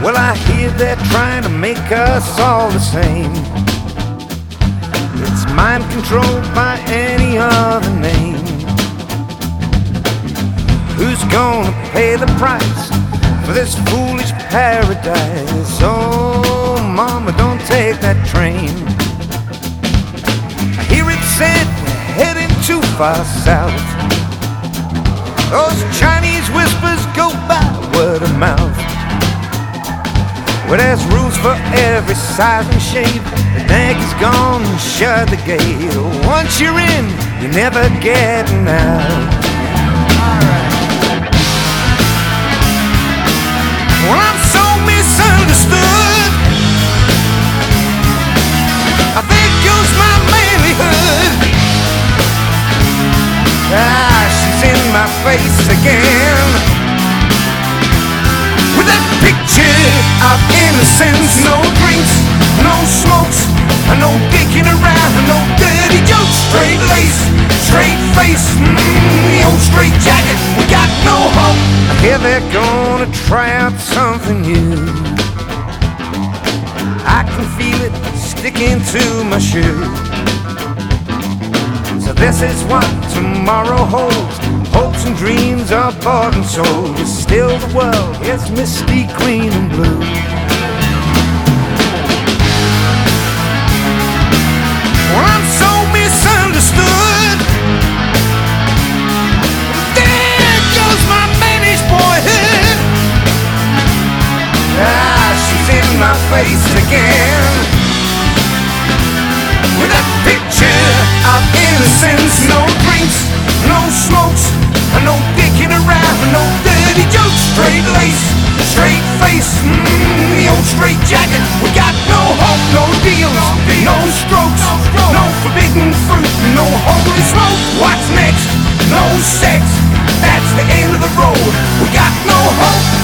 Well, I hear they're trying to make us all the same. It's mind controlled by any other name. Who's gonna pay the price for this foolish paradise? Oh, mama, don't take that train. I hear it said we're heading too far south. Those Chinese whispers go by word of mouth. Well, there's rules for every size and shape. The Yankees gone and shut the gate. Once you're in, you're never getting out. Well, I'm so misunderstood. I think goes my manlyhood. She's in my face again with that picture of innocence. No drinks, no smokes, no dicking around, no dirty jokes. Straight lace, straight face, the old straight jacket. We got no hope. I hear they're gonna try out something new. I can feel it sticking to my shoe. So this is what tomorrow holds. Hopes and dreams are bought and sold. But still the world is misty green and blue. Well, I'm so misunderstood. There goes my managed boyhood. She's in my face again with that picture of innocence. No drinks, no smokes, no dicking around, no dirty jokes. Straight lace, straight face, the old straight jacket. We got no hope, no deals, no strokes, no forbidden fruit, no holy smoke. What's next? No sex, that's the end of the road. We got no hope.